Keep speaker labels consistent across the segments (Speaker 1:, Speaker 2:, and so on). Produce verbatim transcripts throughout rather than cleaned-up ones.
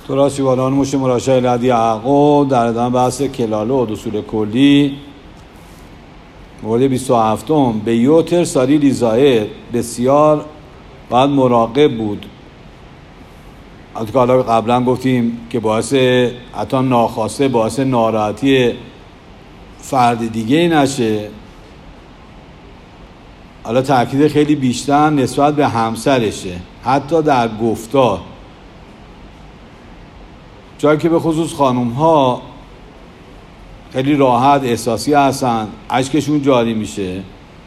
Speaker 1: تراسی والان مش مراشای لدی عقو در ادامه بحث کلاله و دستور کلی مورد بیست و هفتم به یوتر ساری لیزایر بسیار باید مراقب بود. از که حالا قبلا گفتیم که باعث حتی ناخواسته باعث ناراحتی فرد دیگه نشه. حالا تأکید خیلی بیشتر نسبت به همسرشه، حتی در گفتار، جایی که به خصوص خانوم ها خیلی راحت احساسی هستن، اشکشون جاری میشه.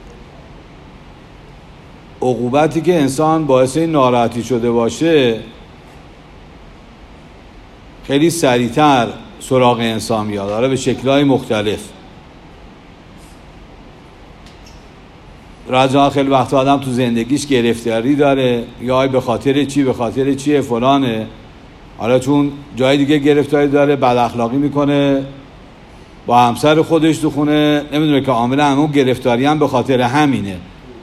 Speaker 1: عقوبتی که انسان باعث این ناراحتی شده باشه خیلی سریعتر سراغ انسان میاد، داره به شکل‌های مختلف. راجعا خیلی وقت آدم تو زندگیش گرفتاری داره، یا به خاطر چی به خاطر چیه فلانه، حالا چون جای دیگه گرفتاری داره بد اخلاقی میکنه با همسر خودش تو خونه، نمیدونه که عامل همون گرفتاری هم به خاطر همینه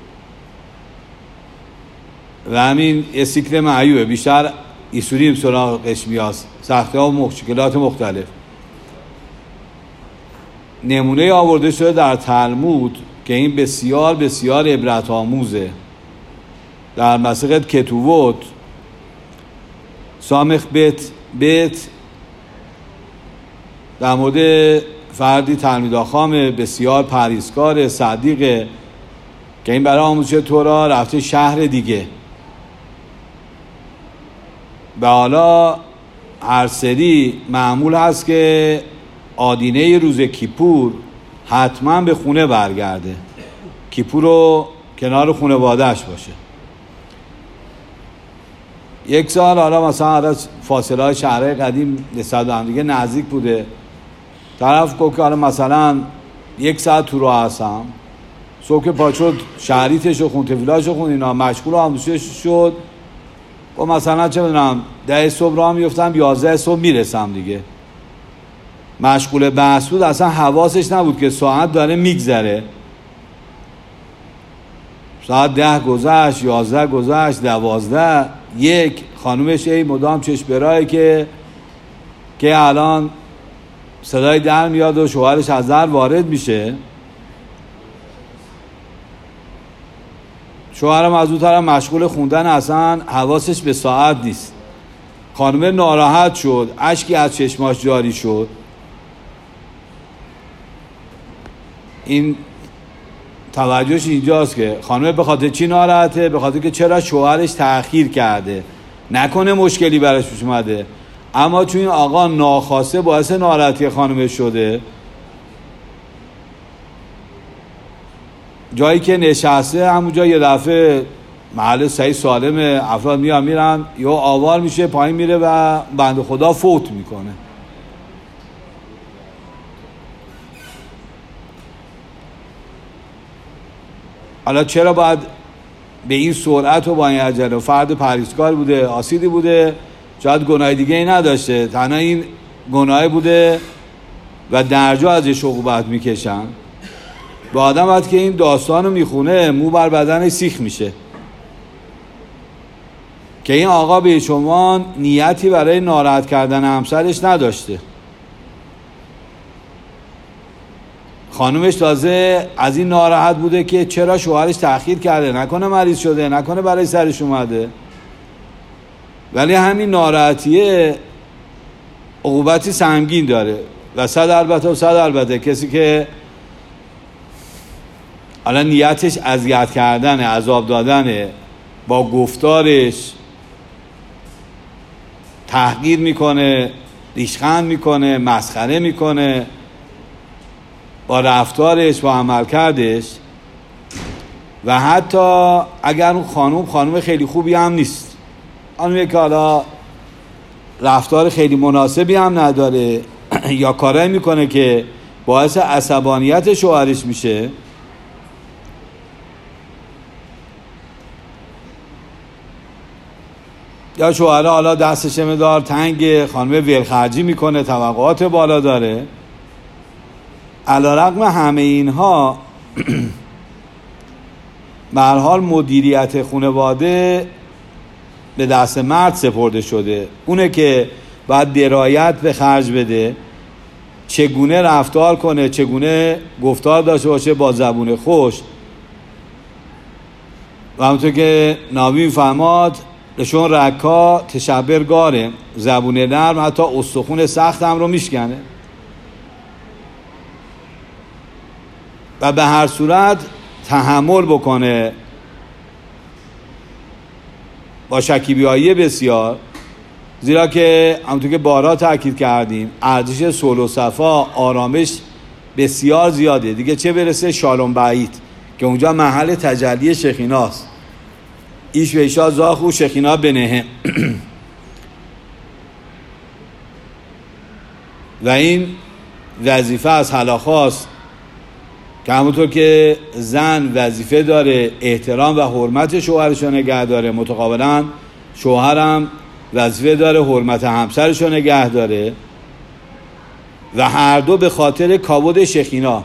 Speaker 1: و همین یه سیکل معیوبه. بیشتر ایسوری سراغش میاد، سخته ها و مشکلات مختلف. نمونه آورده شده در تلمود که این بسیار بسیار عبرت آموزه. در مسیحت کتووت سامخ بیت بیت در مورد فردی تلمیدآخام بسیار پرهیزکار صدیقه که این برای آموزش تورا رفته شهر دیگه و حالا هر سری معمول هست که آدینه روز کیپور حتما به خونه برگرده، کیپور رو کنار خانواده‌اش باشه. یک سال حالا مثلا فاصله های شهرهای قدیم نسبت به هم دیگه نزدیک بوده، طرف که حالا مثلا یک ساعت تو راه هستم، صبح که پا شد شهریتش خون تفیلاشو خون اینا مشغول آموزشش شد و مثلا چه بدونم ده صبح راه میفتم یازده صبح میرسم دیگه، مشغول بحث بود، اصلا حواسش نبود که ساعت داره میگذره، ساعت ده گذشت، یازده گذشت، دوازده، یک. خانومش ای مدام چشم برای که که الان صدای در میاد و شوهرش از در وارد میشه. شوهرم از اون طرف مشغول خوندن، اصلا حواسش به ساعت نیست. خانم ناراحت شد، اشکی از چشماش جاری شد. این توجهش اینجاست که خانم به خاطر چی ناراحته؟ به خاطر که چرا شوهرش تأخیر کرده، نکنه مشکلی براش پیش اومده، اما چون این آقا ناخواسته باعث ناراحتی خانم شده، جایی که نشسته همونجا یه دفعه محل صحیح سالم افراد میان میرن یا آوار میشه پایین میره و بنده خدا فوت میکنه. حالا چرا باید به این سرعت و با این عجله؟ فرد پرهیزکار بوده، آسیدی بوده، شاید گناه دیگه ای نداشته، تنها این گناه بوده و درجا ازش عقوبت میکشن. با آدم وقتی که این داستان رو میخونه مو بر بدنش سیخ میشه که این آقا به شما نیتی برای ناراحت کردن همسرش نداشته. خانومش تازه از این ناراحت بوده که چرا شوهرش تأخیر کرده، نکنه مریض شده، نکنه برای سرش اومده، ولی همین ناراحتیه عقوبتی سنگین داره. و صد البته و صد البته کسی که حالا نیتش اذیت کردنه، عذاب دادنه، با گفتارش تحقیر میکنه، ریشخند میکنه، مسخره میکنه، با رفتارش، با عملکردش، و حتی اگر اون خانوم خانوم خیلی خوبی هم نیست، خانومی که حالا رفتار خیلی مناسبی هم نداره یا کارایی میکنه که باعث عصبانیت شوهرش میشه، یا شوهر حالا دستش مدار تنگ، خانم ولخرجی میکنه، توقعات بالا داره، علیرغم همه اینها به هر حال مدیریت خانواده به دست مرد سپرده شده. اونه که باید درایت به خرج بده، چگونه رفتار کنه، چگونه گفتار داشته باشه با زبون خوش. و همونطور که ناوی فرماد لشون رکا تشبر گاره، زبون نرم حتی استخون سخت هم رو میشکنه. و به هر صورت تحمل بکنه با شکیبایی بسیار، زیرا که همونطور که بارها تاکید کردیم ارزش صلح و صفا، آرامش بسیار زیاده دیگه، چه برسه شالوم بعید که اونجا محل تجلی شخیناست. ایش و ایشا زاخو شخینا بنه. و این وظیفه از هلاخاست که همونطور که زن وظیفه داره احترام و حرمت شوهرش رو نگه داره، متقابلا شوهرم وظیفه داره حرمت همسرش رو نگه داره. و هر دو به خاطر کابود شخینا.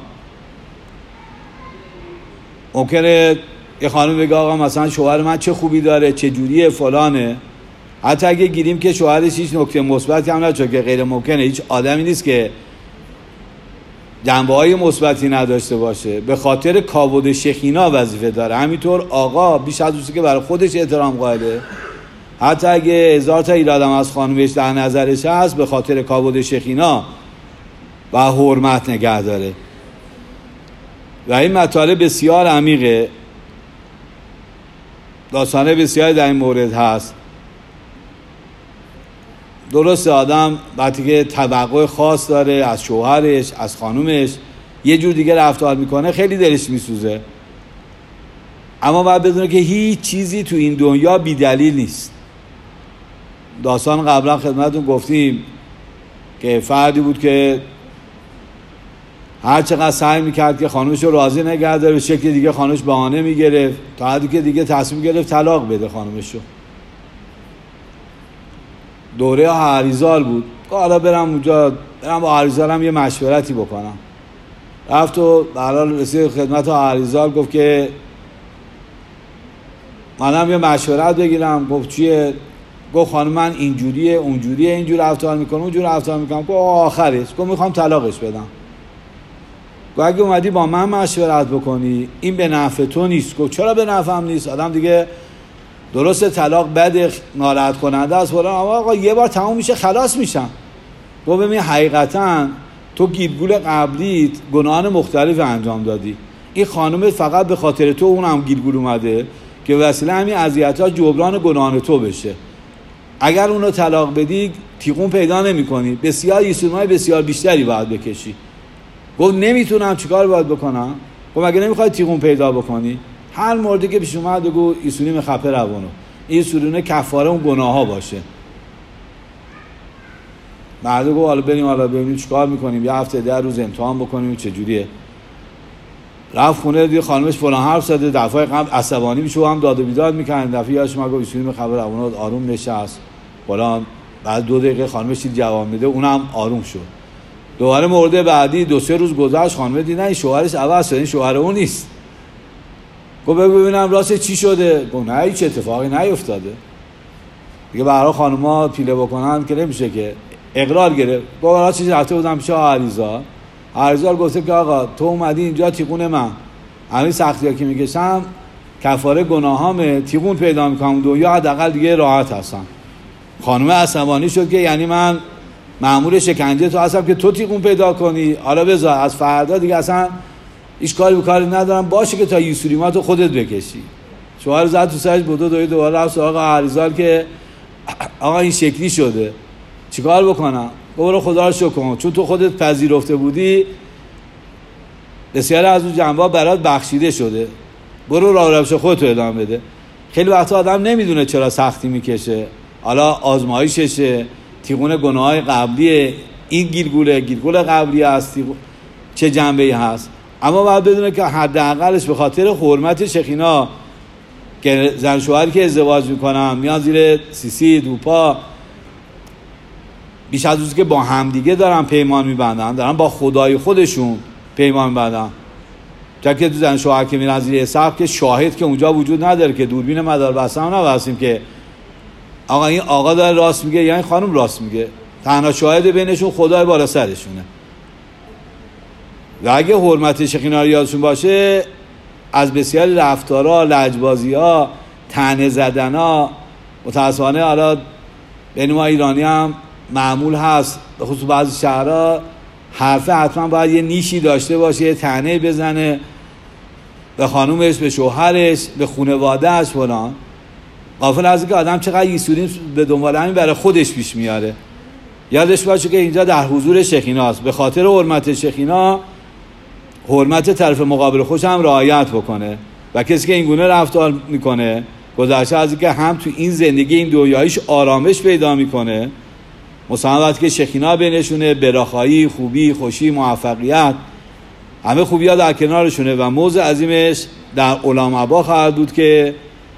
Speaker 1: ممکنه یه خانم بگه آقا مثلا شوهر من چه خوبی داره، چه جوریه، فلانه. حتی اگه گیریم که شوهرش هیچ نکته مثبتی هم نداره، که غیر ممکنه، هیچ آدمی نیست که جنبه‌های مثبتی نداشته باشه، به خاطر کابود شخینا وظیفه داره. همینطور آقا بیش از اون که برای خودش احترام قائله، حتی اگه هزار تا ایرادم از خانومش در نظرش هست، به خاطر کابود شخینا و حرمت نگه داره. و این مطالب بسیار عمیقه، داستانه بسیاری در این مورد هست. درست آدم وقتی که توقع خاص داره از شوهرش، از خانومش، یه جور دیگه رفتار میکنه، خیلی دلش میسوزه. اما باید بدونه که هیچ چیزی تو این دنیا بی دلیل نیست. داستان قبلا خدمتتون گفتیم که فردی بود که هر چقدر سعی میکرد که خانومش رو راضی نگه داره، به شکل دیگه خانومش بهانه میگرفت، تا حدی که دیگه تصمیم گرفت طلاق بده خانومش رو. دوره هریزال بود، که حالا برم اونجا، برم با هریزالم یه مشورتی بکنم. رفت و به هر حال رسید خدمت هریزال، گفت که منم یه مشورت بگیرم. گفت چیه؟ گفت خانم من اینجوریه اونجوریه، اینجور رفتار میکنم اونجور رفتار میکنم. گفت آخرش گفت میخوام طلاقش بدم. گفت اگه اومدی با من مشورت بکنی این به نفع تو نیست. گفت چرا به نفعم نیست؟ آدم دیگه درسته طلاق بده، ناراحت کننده است، اما آقا یه بار تموم میشه خلاص میشم. گفت ببین حقیقتا تو گیلگول قبلیت گناهان مختلف انجام دادی، این خانم فقط به خاطر تو اونم گیلگول اومده که وسیله همین اذیت‌ها جبران گناهان تو بشه. اگر اونو طلاق بدی تیغون پیدا نمی‌کنی، بسیار ایسون‌های بسیار بیشتری باید بکشی. گفت نمیتونم، چیکار باید بکنم؟ گفت مگه نمیخوای تیغون پیدا بکنی؟ هر موردی که پیش اومد بگو ایسونی مخفه روانو، این سورونه کفاره اون گناه‌ها باشه. بعد گفت حالا بریم حالا ببینیم چیکار می‌کنیم، یه هفته ده روز امتحان بکنیم چه جوریه. رفت خونه دید خانمش فلان حرف زده، دفعه قبل عصبانی میشه و هم داد و بیداد میکنه، دفعه یادش اومد گفت ایسونی مخفه روانو، آروم نشست فلان. بعد دو دقیقه خانمش دید جواب میده، اونم آروم شد. دوباره مورد بعدی دو سه روز گذشت، خانم دید نه این شوهرش عوض شده، این شوهر اون نیست. گفت ببینم راست چی شده؟ گفت نه هیچ اتفاقی نیفتاده. دیگه به هر حال خانم‌ها پیله بکنن که نمیشه، که اقرار گرفت. گفت راست چیزی رفته بودم پیش هریزال. هریزال گفته که آقا تو اومدی اینجا تیغون من، همین سختی‌ها که میکشم کفاره گناهامه، تیغون پیدا میکنم دنیا، حداقل دیگه راحت هستم. خانم عصبانی شد که یعنی من مأمور شکنجه تو هستم که تو تیغون پیدا کنی؟ حالا بذار از فردا دیگه اصلا هیچ کاری به کاری ندارم، باشه که تا یوسوریمات رو خودت بکشی. شوهر زد تو سرش بدو دوی دوباره رفت آقا هریزال که آقا این شکلی شده چیکار بکنم؟ برو خدا رو شکر کن، چون تو خودت پذیرفته بودی بسیار از اون جنبه‌ها برات بخشیده شده، برو راه روش خودت ادامه بده. خیلی وقتا آدم نمیدونه چرا سختی میکشه، حالا آزمایششه، تیغون گناههای قبلیه، این گیلگوله گیلگول قبلی هست، چه جنبه‌ای هست. اما باید بدونه که حداقلش به خاطر حرمت شخینا که زن شوهری که ازدواج میکنن میان زیر سیسی دوپا، بیش از اون که با همدیگه دارن پیمان میبندن، دارن با خدای خودشون پیمان میبندن. چون که تو زن شوهر که میرن زیر سقف که شاهد که اونجا وجود نداره، که دوربین مدار بسته هم نبستیم که آقا این آقا داره راست میگه یا این خانم راست میگه. تنها شاهد بینشون خدای بالا سرشونه. و اگه حرمت شیخینا رو یادشون باشه، از بسیاری رفتارها، لجبازی‌ها، طعنه زدن‌ها متأسفانه حالا بین ما ایرانی هم معمول هست، به خصوص بعضی شهرها حرفه حتما باید یه نیشی داشته باشه، یه طعنه بزنه به خانومش، به شوهرش، به خانواده‌اش فلان. غافل از اینکه آدم چقدر یسودین به دنبال همین برای خودش پیش میاره. یادش باشه که اینجا در حضور شیخیناست، به خاطر حرمت شیخینا حرمت طرف مقابل خوش هم رعایت بکنه و کسی که این گونه رفتار میکنه گذشته از اینکه هم تو این زندگی این دنیاییش آرامش پیدا میکنه، مثلا که شیخینا بینشونه، براخایی، خوبی، خوشی، موفقیت، همه خوبی ها در کنارشونه و موضع عظیمش در علماء خواهد بود که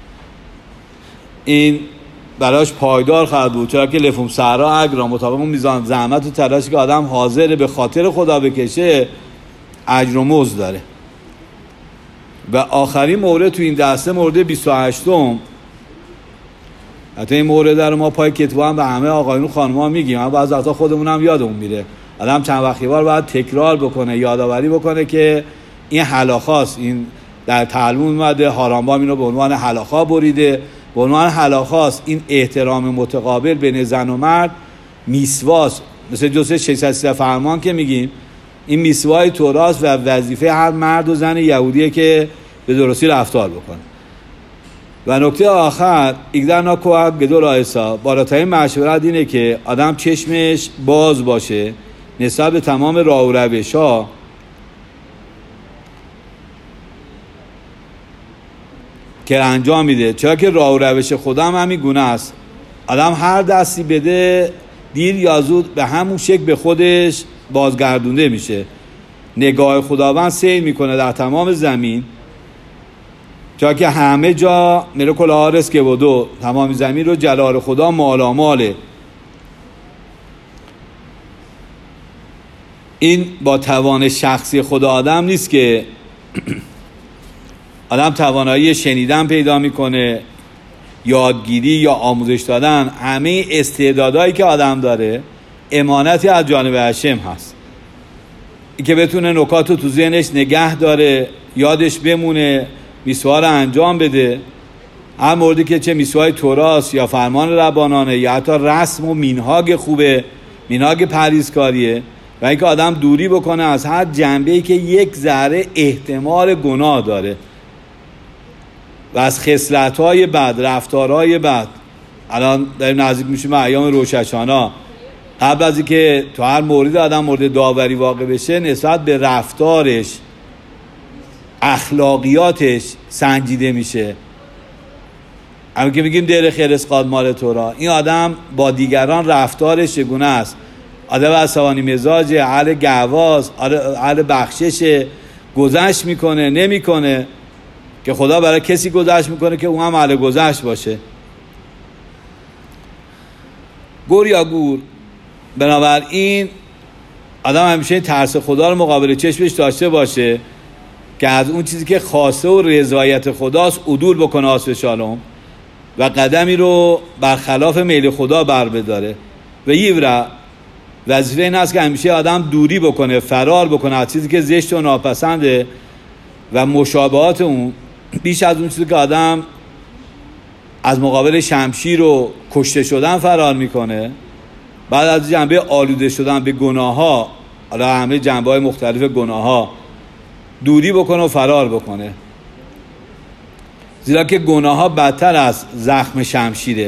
Speaker 1: این براش پایدار خواهد بود، چرا که لفوم سهرا اجرا مطابق اون میزان زحمت و تلاشی که آدم حاضره به خاطر خدا بکشه اجر و مزد داره. و آخرین مورد تو این دسته مورد بیست و هشتم، حتی این مورد رو ما پای کتاب هم به همه آقایون خانم‌ها میگیم، اما بعضی وقتا خودمون هم یادمون میره، آدم چند وقتی بار باید تکرار بکنه، یادآوری بکنه که این حلاخاست. این در تعلیم اومده، هارانبام اینو به عنوان حلاخا بریده، به عنوان حلاخاست. این احترام متقابل بین زن و مرد میسواست، مثل جزء ششصد و سیزده فرمان که میگیم این میسوای توراست و وظیفه هر مرد و زن یهودیه که به درستی رفتار بکنه. و نکته آخر ایگدرنا کوهد گدول آیسا، بالاترین مشورت اینه که آدم چشمش باز باشه نسبت به تمام راه و روش ها که انجام میده، چرا که راه و روش خدا هم همین گونه است. آدم هر دستی بده دیر یا زود به همون شکل به خودش بازگردونده میشه. نگاه خداوند سیر میکنه در تمام زمین، چرا که همه جا میره کل آرس که بودو، تمام زمین رو جلال خدا مالاماله. این با توان شخصی خدا آدم نیست که آدم توانایی شنیدن پیدا میکنه، یادگیری یا آموزش دادن. همه استعدادایی که آدم داره امانتی از جانب هشم هست، این که بتونه نکات رو تو ذهنش نگه داره، یادش بمونه، میسوا رو انجام بده. هر موردی که چه میسوای توراست یا فرمان ربانانه یا حتی رسم و مینهاگ خوبه، مینهاگ پرهیزکاریه، و اینکه آدم دوری بکنه از هر جنبه‌ای که یک ذره احتمال گناه داره و از خصلت‌های بد، رفتارهای بد. الان داریم نزدیک میشیم به ایام روش هاشانا، قبل از اینکه تو هر مورد آدم مورد داوری واقع بشه نسبت به رفتارش، اخلاقیاتش سنجیده میشه. همین که میگیم در خیر اسقاط مال تورا، این آدم با دیگران رفتارش چگونه است؟ آدم عصبانی مزاجه، اهل گواز، اهل بخششه، گذشت میکنه نمیکنه که خدا برای کسی گذشت میکنه که اون هم اهل گذشت باشه. گور یا گور. بنابراین آدم همیشه ترس خدا رو مقابل چشمش داشته باشه که از اون چیزی که خاصه و رضایت خداست عدول بکنه آسف شالوم و قدمی رو برخلاف میل خدا بر بداره. و یورا وظیفه این است که همیشه آدم دوری بکنه، فرار بکنه از چیزی که زشت و ناپسنده و مشابهات اون، بیش از اون چیزی که آدم از مقابل شمشیر و کشته شدن فرار میکنه، بعد از جنبه آلوده شدن به گناه ها، حالا همه جنبه های مختلف گناه ها، دوری بکنه و فرار بکنه، زیرا که گناه ها بدتر از زخم شمشیره.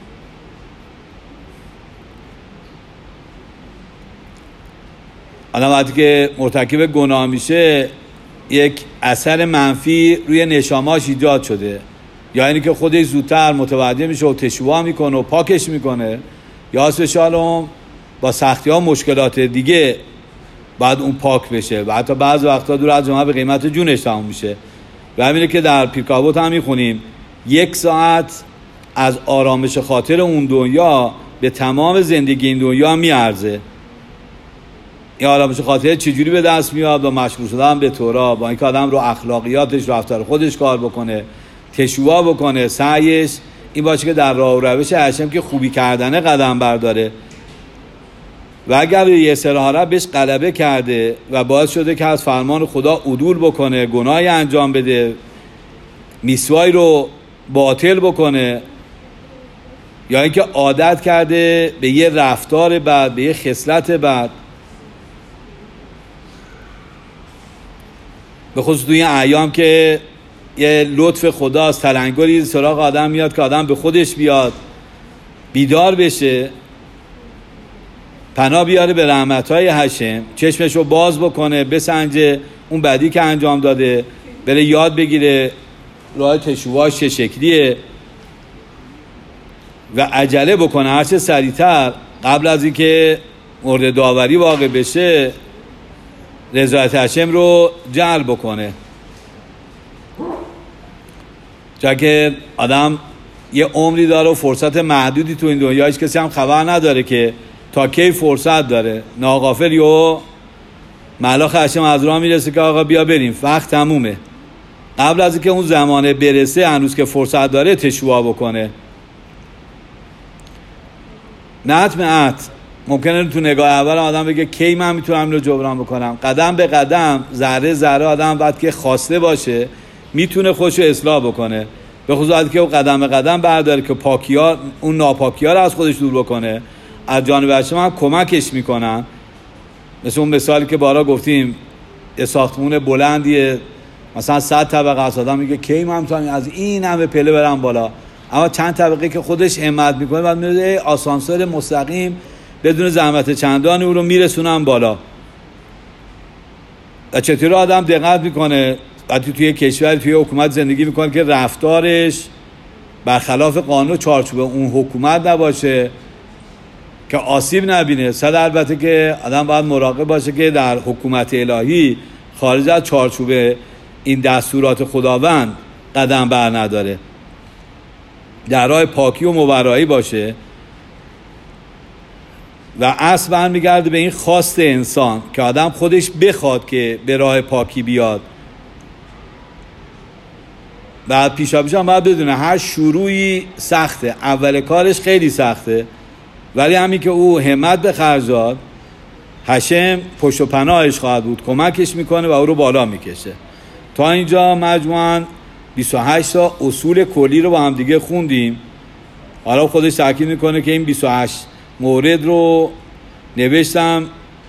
Speaker 1: آدم وقتی که مرتکب گناه میشه یک اثر منفی روی نشاماش ایجاد شده، یا اینی که خودش زودتر متوجه میشه و تشویع میکنه و پاکش میکنه، یا حسب شالوم با سختی ها مشکلات دیگه بعد اون پاک بشه و حتی بعض وقتا دور از جمعه به قیمت جونش تموم میشه. و همینه که در پیرکابوت هم میخونیم یک ساعت از آرامش خاطر اون دنیا به تمام زندگی این دنیا میارزه. این آرامش خاطر چجوری به دست میاد؟ با مشغول شدن به تورا، با اینکه آدم رو اخلاقیاتش، رفتار خودش کار بکنه، تشویع بکنه، سعیش این باشه که در راه و روش هشم که خوبی کردنه قدم برداره و اگر یسر حاره بهش غلبه کرده و باعث شده که از فرمان خدا عدول بکنه، گناهی انجام بده، میسوایی رو باطل بکنه، یا اینکه عادت کرده به یه رفتار بد، به یه خصلت بد، به خصوص توی این ایام که یه لطف خداست، تلنگری سراغ آدم میاد که آدم به خودش بیاد، بیدار بشه، پناه بیاره به رحمتهای هشم، چشمشو باز بکنه، بسنجه اون بدی که انجام داده، بره یاد بگیره راه تشویقش چه شکلیه و عجله بکنه هرچه سریعتر قبل از اینکه مورد داوری واقع بشه رضایت هشم رو جلب بکنه. چون که آدم یه عمری داره و فرصت محدودی تو این دنیا، هیچ کسی هم خبر نداره که تا کی فرصت داره. ناغافل یهو ملاک هشم از راه میرسه که آقا بیا بریم، وقت تمومه. قبل از اینکه اون زمانه برسه هنوز که فرصت داره تشویق بکنه. نهت مهت ممکنه تو نگاه اول آدم بگه کی من میتونم اینو جبران بکنم. قدم به قدم، ذره ذره آدم باید که خواسته باشه میتونه خودشو اصلاح بکنه. به خصوص که اون قدم به قدم برداره که پاکی‌ها، اون ناپاکی‌ها رو از خودش دور بکنه. از جانب هشم هم کمکش میکنن. مثل اون مثالی که بارا گفتیم، یه ساختمون بلندیه مثلا صد طبقه است، آدم میگه کی من میتونم از این همه پله برم بالا، اما چند طبقه که خودش همت میکنه بعد میره آسانسور مستقیم بدون زحمت چندانی او رو میرسونم بالا. و چطور آدم دقت میکنه وقتی توی کشور توی حکومت زندگی میکنه که رفتارش برخلاف قانون چارچوب اون حکومت نباشه که آسیب نبینه. صد البته که آدم باید مراقب باشه که در حکومت الهی خارج از چارچوب این دستورات خداوند قدم بر نداره، در راه پاکی و مبرایی باشه. و اصل برمیگرده به این خواست انسان که آدم خودش بخواد که به راه پاکی بیاد. بعد پیشا پیشا باید بدونه هر شروعی سخته، اول کارش خیلی سخته، ولی همین که او همت به خرج داد هشم پشت و پناهش خواهد بود، کمکش میکنه و او رو بالا میکشه. تا اینجا مجموعاً بیست و هشت تا اصول کلی رو با هم دیگه خوندیم. حالا خودش تاکید میکنه که این بیست و هشت مورد رو نوشتم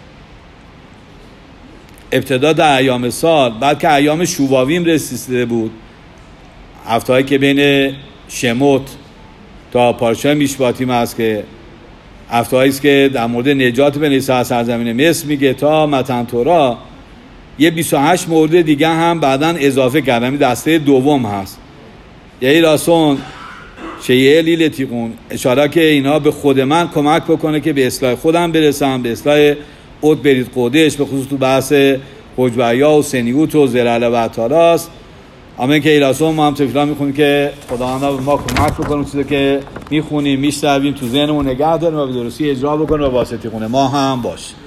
Speaker 1: ابتدا در ایام سال، بعد که ایام شوواویم رسیده بود، هفته‌هایی که بین شموت تا پارشای میشباتیم هست که هفته‌هایی است که در مورد نجات بنی اسرائیل سرزمین مصر میگه، تا متن تورا یه بیست و هشت مورد دیگه هم بعداً اضافه کردم، این دسته دوم هست. یعنی راسون شیعه لیل تیقون اشاره که اینا به خود من کمک بکنه که به اصلاح خودم برسم، به اصلاح عود برید قودش، به خصوص تو بحث حجبیا و سنیوت و زرعله و عطاراست. آمین که ایلاسون ما هم تفیلا میخونیم که خداوند به ما کمک بکنه چیزی که میخونیم میشنویم تو ذهنمون نگه داریم و به درستی اجرا بکنه و واسطی خونه ما هم باشه.